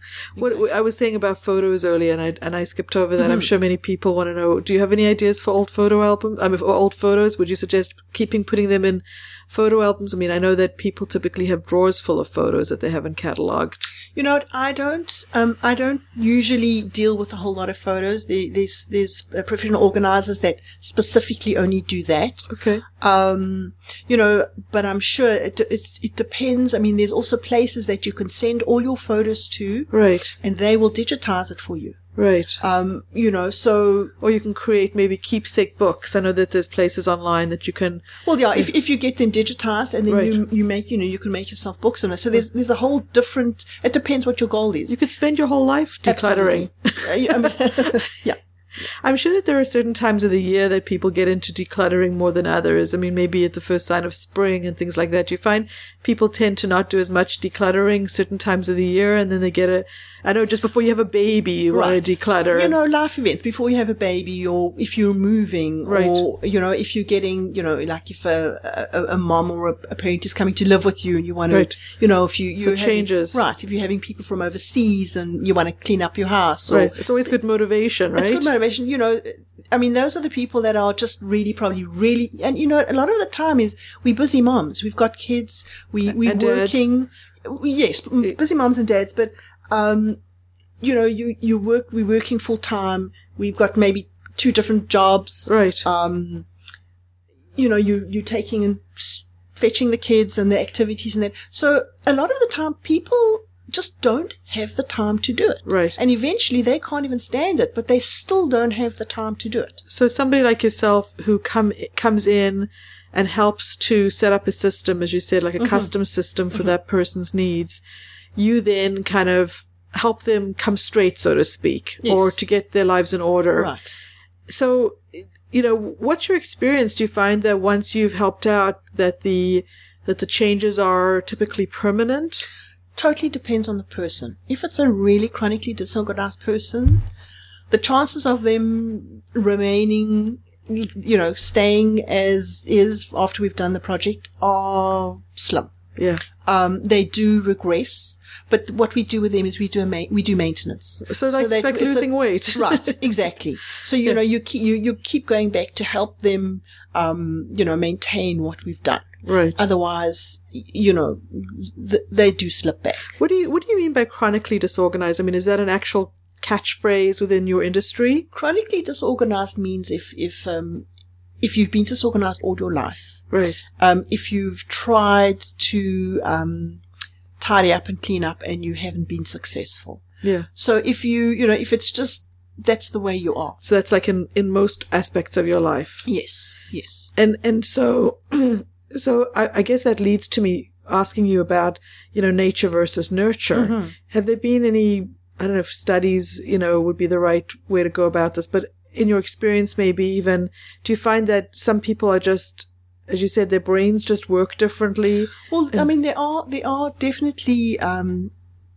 exactly. What I was saying about photos earlier, and I and I skipped over that. Mm-hmm. I'm sure many people want to know. Do you have any ideas for old photo albums? I mean, for old photos. Would you suggest keeping putting them in photo albums? I mean, I know that people typically have drawers full of photos that they haven't catalogued. You know, I don't. Um, I don't usually deal with a whole lot of photos. There, there's there's uh, professional organisers that specifically only do that. Okay. Um, you know, but I'm sure it, it it depends. I mean, there's also places that you can send all your photos to, right? And they will digitize it for you. Right. Um, you know, so... Or you can create maybe keepsake books. I know that there's places online that you can... Well, yeah, if if you get them digitized and then right. you you make, you know, you can make yourself books on it. So there's there's a whole different... It depends what your goal is. You could spend your whole life decluttering. I mean, yeah. I'm sure that there are certain times of the year that people get into decluttering more than others. I mean, maybe at the first sign of spring and things like that. You find people tend to not do as much decluttering certain times of the year, and then they get a... I know just before you have a baby, you right. want to declutter. You know, life events, before you have a baby, or if you're moving, right. or, you know, if you're getting, you know, like if a, a, a mom or a, a parent is coming to live with you and you want to, right. you know, if you... You're so changes. Having, right, if you're having people from overseas and you want to clean up your house. Or, right, it's always good motivation, right? It's good motivation, you know... I mean, those are the people that are just really, probably really, and you know, a lot of the time is we busy moms. We've got kids. We we and working. Dads. Yes, busy moms and dads. But um, you know, you you work. We're working full time. We've got maybe two different jobs. Right. Um, you know, you you're taking and fetching the kids and the activities and that. So a lot of the time, people just don't have the time to do it. Right. And eventually they can't even stand it, but they still don't have the time to do it. So somebody like yourself who come comes in and helps to set up a system, as you said, like a mm-hmm. custom system for mm-hmm. that person's needs, you then kind of help them come straight, so to speak, yes. or to get their lives in order. Right. So, you know, what's your experience? Do you find that once you've helped out that the that the changes are typically permanent? Totally depends on the person. If it's a really chronically disorganized person, the chances of them remaining, you know, staying as is after we've done the project are slim. Yeah. Um, they do regress, but what we do with them is we do a ma- we do maintenance. So, like, so like losing a, weight, right? Exactly. So you yeah. know you keep you you keep going back to help them, um, you know, maintain what we've done. Right. Otherwise, you know, th- they do slip back. What do you What do you mean by chronically disorganized? I mean, is that an actual catchphrase within your industry? Chronically disorganized means if if um if you've been disorganized all your life, right? Um, if you've tried to um tidy up and clean up and you haven't been successful. Yeah. So if you you know if it's just that's the way you are. So that's like in in most aspects of your life. Yes. Yes. And and so. So I, I guess that leads to me asking you about, you know, nature versus nurture. Mm-hmm. Have there been any, I don't know if studies, you know, would be the right way to go about this, but in your experience, maybe even, do you find that some people are just, as you said, their brains just work differently? Well, and- I mean, there are, there are definitely, um,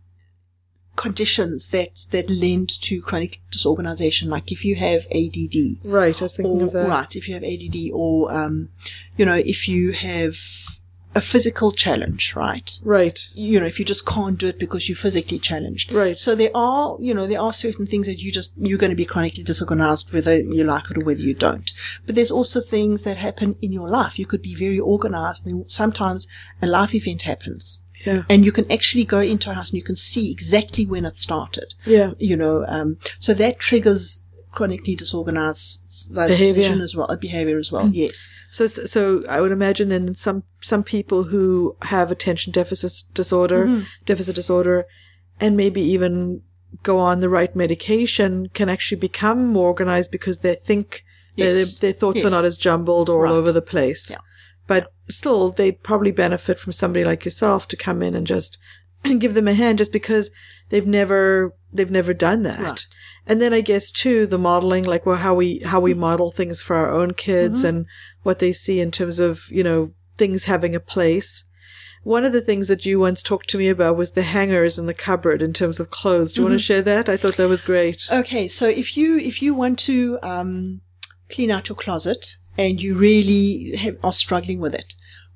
conditions that that lend to chronic disorganization, like if you have A D D. Right, I was thinking or, of that. Right, if you have A D D, or um, you know, if you have a physical challenge, right? Right. You know, if you just can't do it because you're physically challenged. Right. So there are, you know, there are certain things that you just you're going to be chronically disorganized whether you like it or whether you don't. But there's also things that happen in your life. You could be very organized, and sometimes a life event happens. Yeah. And you can actually go into a house and you can see exactly when it started. Yeah. You know, um, so that triggers chronically disorganized behavior as well, behavior as well. Yes. So, so I would imagine then some, some people who have attention deficit disorder, mm-hmm. deficit disorder, and maybe even go on the right medication can actually become more organized because they think yes. their, their thoughts yes. are not as jumbled or right. all over the place. Yeah. But still, they probably benefit from somebody like yourself to come in and just and give them a hand, just because they've never they've never done that. Right. And then I guess too the modeling, like well how we how we model things for our own kids mm-hmm. and what they see in terms of, you know, things having a place. One of the things that you once talked to me about was the hangers in the cupboard in terms of clothes. Do you mm-hmm. want to share that? I thought that was great. Okay, so if you if you want to um, clean out your closet and you really have, are struggling with it,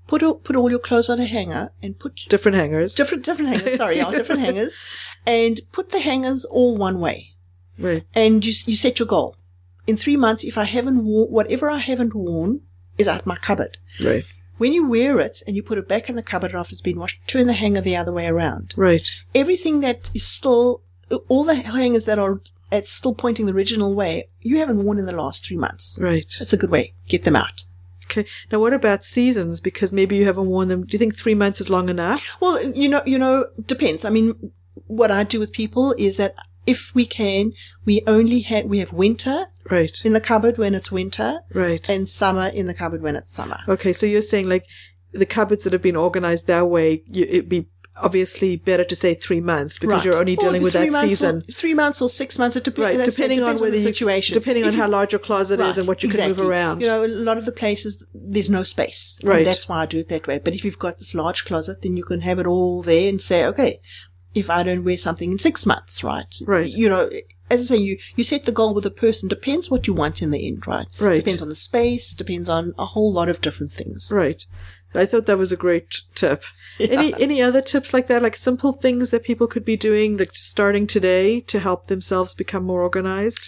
put all, put all your clothes on a hanger and put Different hangers. different different hangers. Sorry, yeah, different hangers, and put the hangers all one way. Right. And you you set your goal. In three months, if I haven't worn whatever I haven't worn is out my cupboard. Right. When you wear it and you put it back in the cupboard after it's been washed, turn the hanger the other way around. Right. Everything that is still, all the hangers that are at still pointing the original way, you haven't worn in the last three months. Right. That's a good way. Get them out. Okay. Now, what about seasons? Because maybe you haven't worn them. Do you think three months is long enough? Well, you know, you know, depends. I mean, what I do with people is that if we can, we only have, we have winter right in the cupboard when it's winter, right, and summer in the cupboard when it's summer. Okay, so you're saying like the cupboards that have been organized that way, you, it'd be obviously better to say three months because right. you're only dealing or with that season. Or three months or six months. It dep- right, depending, depending on whether on the you, situation. depending if on you, how large your closet right, is and what you exactly. can move around. You know, a lot of the places there's no space, right? And that's why I do it that way. But if you've got this large closet, then you can have it all there and say, okay, if I don't wear something in six months, right? Right. You know, as I say, you, you set the goal with a person. Depends what you want in the end, right? Right. Depends on the space. Depends on a whole lot of different things. Right. I thought that was a great tip. Yeah. Any any other tips like that, like simple things that people could be doing, like starting today to help themselves become more organized?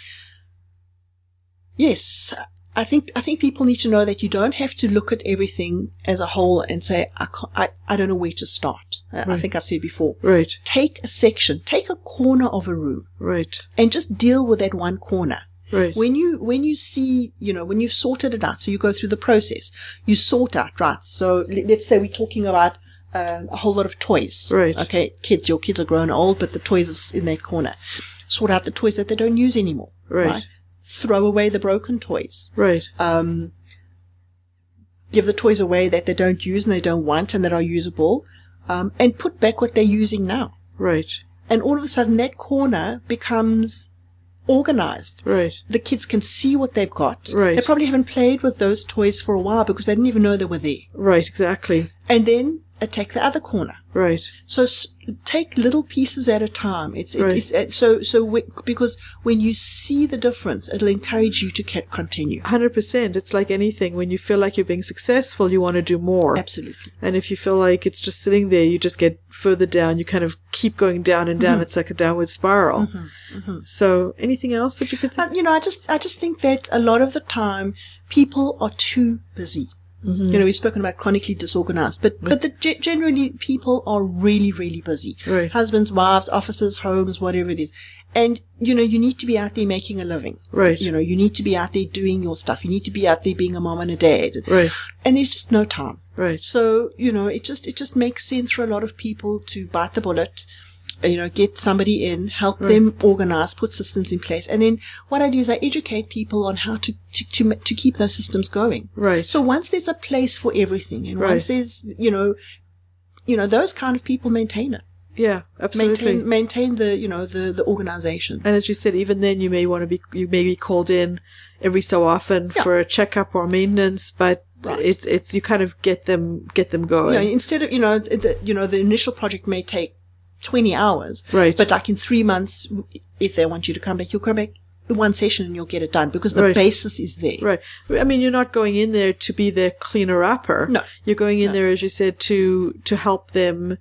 Yes. I think I think people need to know that you don't have to look at everything as a whole and say, I can't, I, I don't know where to start. Right. I think I've said before. Right. Take a section, take a corner of a room. Right. And just deal with that one corner. Right. When you, when you see, you know, when you've sorted it out, so you go through the process, you sort out, right? So let's say we're talking about uh, a whole lot of toys. Right. Okay. Kids, your kids are grown old, but the toys are in that corner. Sort out the toys that they don't use anymore. Right. right? Throw away the broken toys. Right. Um, give the toys away that they don't use and they don't want and that are usable, um, and put back what they're using now. Right. And all of a sudden that corner becomes organized. Right. The kids can see what they've got. Right. They probably haven't played with those toys for a while because they didn't even know they were there. Right, exactly. And then attack the other corner. Right. So s- take little pieces at a time. It's, it's, right. it's, it's so, so we, because when you see the difference, it'll encourage you to ca- continue. one hundred percent. It's like anything. When you feel like you're being successful, you want to do more. Absolutely. And if you feel like it's just sitting there, you just get further down. You kind of keep going down and down. Mm-hmm. It's like a downward spiral. Mm-hmm. Mm-hmm. So anything else that you could think? Uh, you know, I just, I just think that a lot of the time people are too busy. Mm-hmm. You know, we've spoken about chronically disorganized, but, right. but the, generally people are really, really busy. Right. Husbands, wives, offices, homes, whatever it is. And, you know, you need to be out there making a living. Right. You know, you need to be out there doing your stuff. You need to be out there being a mom and a dad. Right. And there's just no time. Right. So, you know, it just, it just makes sense for a lot of people to bite the bullet, you know, get somebody in, help right. them organize, put systems in place. And then what I do is I educate people on how to, to, to, to keep those systems going. Right. So once there's a place for everything and right. once there's, you know, you know, those kind of people maintain it. Yeah, absolutely. Maintain, maintain the, you know, the, the organization. And as you said, even then you may want to be, you may be called in every so often yeah. for a checkup or maintenance, but right. it's, it's, you kind of get them, get them going. Yeah, instead of, you know, the, you know, the initial project may take twenty hours. Right. But like in three months, if they want you to come back, you'll come back in one session and you'll get it done because the right. basis is there. Right. I mean, you're not going in there to be the cleaner upper. No. You're going in no. there, as you said, to, to help them,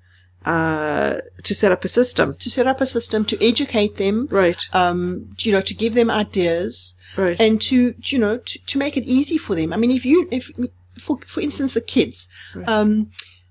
uh, to set up a system. To set up a system, to educate them. Right. Um, you know, to give them ideas. Right. And to, you know, to, to make it easy for them. I mean, if you, if, for, for instance, the kids, right. um,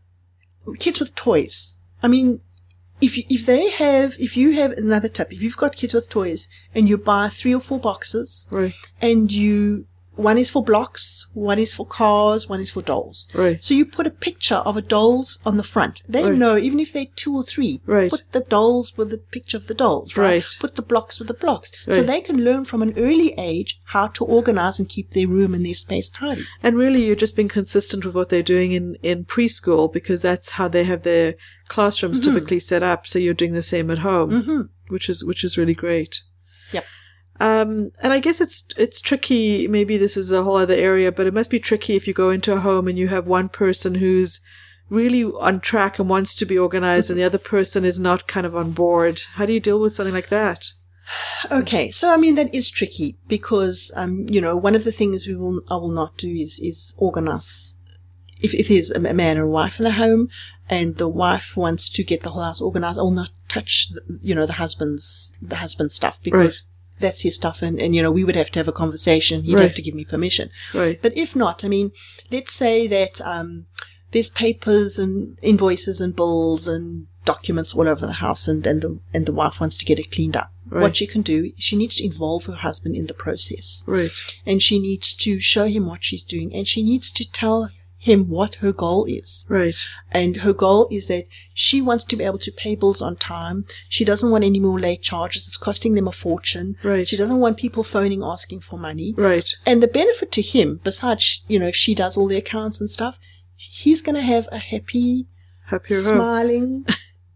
kids with toys. I mean, If you, if they have, if you have another tip, if you've got kids with toys and you buy three or four boxes right. and you, one is for blocks, one is for cars, one is for dolls. Right. So you put a picture of a dolls on the front. They right. know, even if they're two or three, right. put the dolls with the picture of the dolls, right? right. Put the blocks with the blocks. Right. So they can learn from an early age how to organize and keep their room and their space tidy. And really you're just being consistent with what they're doing in, in preschool because that's how they have their classrooms mm-hmm. typically set up. So you're doing the same at home, mm-hmm. which is, which is really great. Yep. Um, and I guess it's, it's tricky. Maybe this is a whole other area, but it must be tricky if you go into a home and you have one person who's really on track and wants to be organized and the other person is not kind of on board. How do you deal with something like that? Okay. So, I mean, that is tricky because, um, you know, one of the things we will, I will not do is, is organize if, if there's a man or a wife in the home and the wife wants to get the whole house organized, I'll not touch, the, you know, the husband's, the husband's stuff because right. that's his stuff. And, and, you know, we would have to have a conversation. He'd right. have to give me permission. Right. But if not, I mean, let's say that, um, there's papers and invoices and bills and documents all over the house and, and the, and the wife wants to get it cleaned up. Right. What she can do, she needs to involve her husband in the process. Right. And she needs to show him what she's doing and she needs to tell him what her goal is. Right. And her goal is that she wants to be able to pay bills on time. She doesn't want any more late charges. It's costing them a fortune. Right. She doesn't want people phoning asking for money. Right. And the benefit to him, besides, you know, if she does all the accounts and stuff, he's going to have a happy, Happier smiling,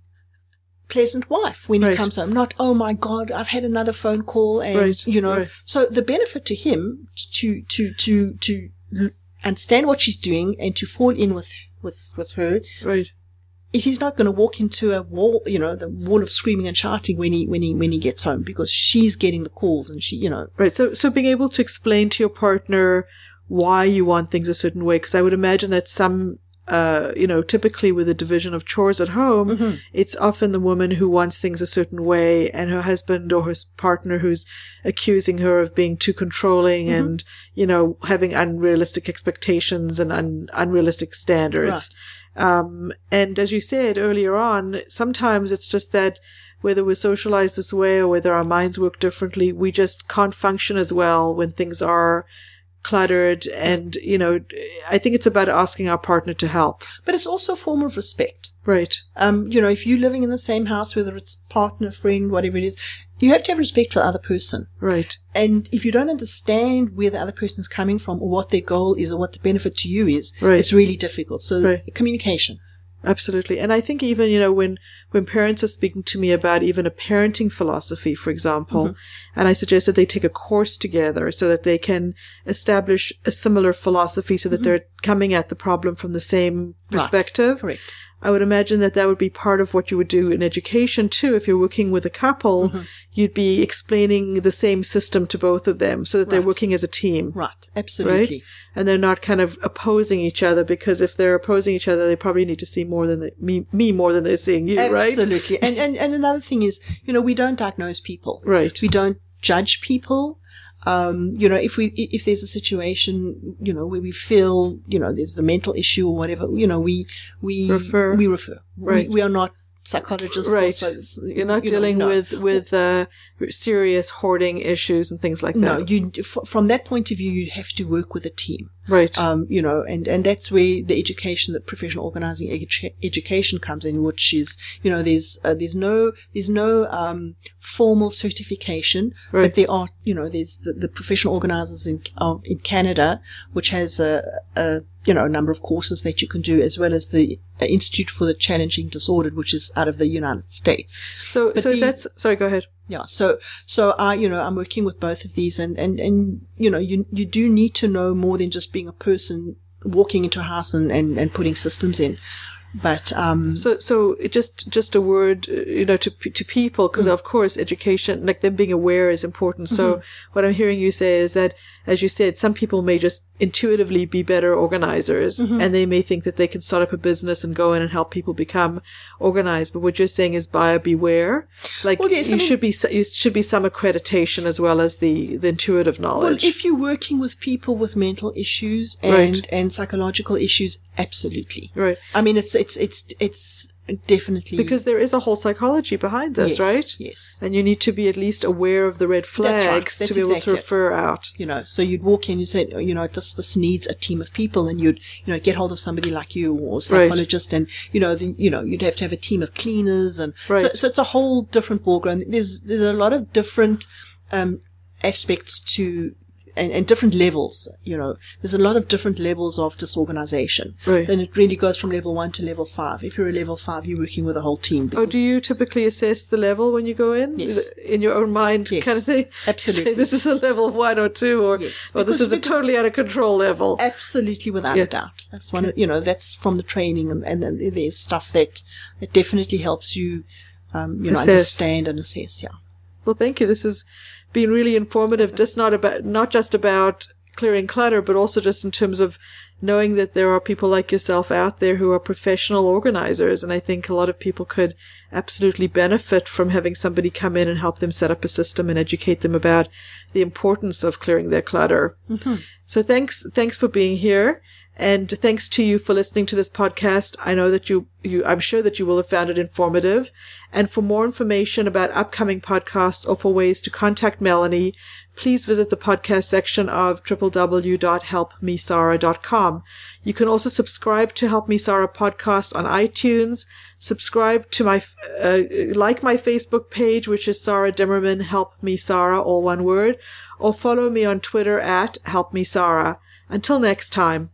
pleasant wife when right. he comes home. Not, oh my God, I've had another phone call and, right. you know. Right. So the benefit to him to, to, to, to understand what she's doing and to fall in with, with, with her. Right. Is he's not going to walk into a wall, you know, the wall of screaming and shouting when he, when he, when he gets home because she's getting the calls and she, you know. Right. So, so being able to explain to your partner why you want things a certain way, because I would imagine that some, uh, you know, typically with a division of chores at home, mm-hmm. it's often the woman who wants things a certain way and her husband or her partner who's accusing her of being too controlling mm-hmm. and, you know, having unrealistic expectations and un- unrealistic standards. Right. Um, and as you said earlier on, sometimes it's just that whether we're socialized this way or whether our minds work differently, we just can't function as well when things are cluttered. And, you know, I think it's about asking our partner to help. But it's also a form of respect. Right. Um, you know, if you're living in the same house, whether it's partner, friend, whatever it is, you have to have respect for the other person. Right. And if you don't understand where the other person's coming from or what their goal is or what the benefit to you is, right. it's really difficult. So right. communication. Absolutely. And I think even, you know, when, when parents are speaking to me about even a parenting philosophy, for example, mm-hmm. and I suggest that they take a course together so that they can establish a similar philosophy so that mm-hmm. they're coming at the problem from the same perspective. Right. Correct. I would imagine that that would be part of what you would do in education too. If you're working with a couple, mm-hmm. you'd be explaining the same system to both of them so that right. they're working as a team. Right. Absolutely. Right? And they're not kind of opposing each other, because if they're opposing each other, they probably need to see more than they, me, me more than they're seeing you, absolutely. right? Absolutely. And, and, and another thing is, you know, we don't diagnose people. Right. We don't judge people. Um, you know, if we, if there's a situation, you know, where we feel, you know, there's a mental issue or whatever, you know, we, we, refer. we refer. Right. We, we are not psychologists. Right. Or so, You're not you dealing know, no. with, with, uh, serious hoarding issues and things like that. No, you, f- from that point of view, you have to work with a team. Right. Um, you know, and, and that's where the education, the professional organizing edu- education comes in, which is, you know, there's, uh, there's no, there's no, um, formal certification, right. but there are, you know, there's the, the professional organizers in, uh, in Canada, which has a, a, you know, a number of courses that you can do, as well as the Institute for the Challenging Disordered, which is out of the United States. So, but so is the, that, sorry, go ahead. Yeah. So, so I, you know, I'm working with both of these, and, and, and, you know, you, you do need to know more than just being a person walking into a house and, and, and putting systems in. But, um, so, so it just, just a word, you know, to, to people, because mm-hmm. of course education, like them being aware is important. So mm-hmm. what I'm hearing you say is that, as you said, some people may just intuitively be better organizers mm-hmm. and they may think that they can start up a business and go in and help people become organized. But what you're saying is buyer beware. Like well, yes, you I mean, should be, you should be some accreditation as well as the, the intuitive knowledge. Well, if you're working with people with mental issues and, right. and psychological issues, absolutely. Right. I mean, it's, it's, it's, it's definitely. Because there is a whole psychology behind this, yes, right? Yes. And you need to be at least aware of the red flags That's right. That's to be able exactly to refer it. out. You know, so you'd walk in, you say, you know, this, this needs a team of people, and you'd, you know, get hold of somebody like you or a psychologist, right. and, you know, then, you know, you'd have to have a team of cleaners, and right. so, so it's a whole different ballgame. There's, there's a lot of different, um, aspects to, And, and different levels, you know, there's a lot of different levels of disorganization. Right. Then it really goes from level one to level five. If you're a level five, you're working with a whole team. Oh, do you typically assess the level when you go in? Yes. In your own mind, yes. kind of thing? Absolutely. Say this is a level one or two, or, yes. or this is a totally out of control level. Absolutely, without yeah. a doubt. That's one, of, you know, that's from the training, and, and then there's stuff that, that definitely helps you, um, you know, assess. understand and assess, yeah. Well, thank you. This has been really informative, just not about, not just about clearing clutter, but also just in terms of knowing that there are people like yourself out there who are professional organizers. And I think a lot of people could absolutely benefit from having somebody come in and help them set up a system and educate them about the importance of clearing their clutter. Mm-hmm. So thanks, thanks for being here. And thanks to you for listening to this podcast. I know that you, you, I'm sure that you will have found it informative. And for more information about upcoming podcasts or for ways to contact Melanie, please visit the podcast section of w w w dot help me sara dot com. You can also subscribe to Help Me Sara podcast on iTunes, subscribe to my, uh, like my Facebook page, which is Sara Dimmerman, Help Me Sara, all one word, or follow me on Twitter at Help Me Sara. Until next time.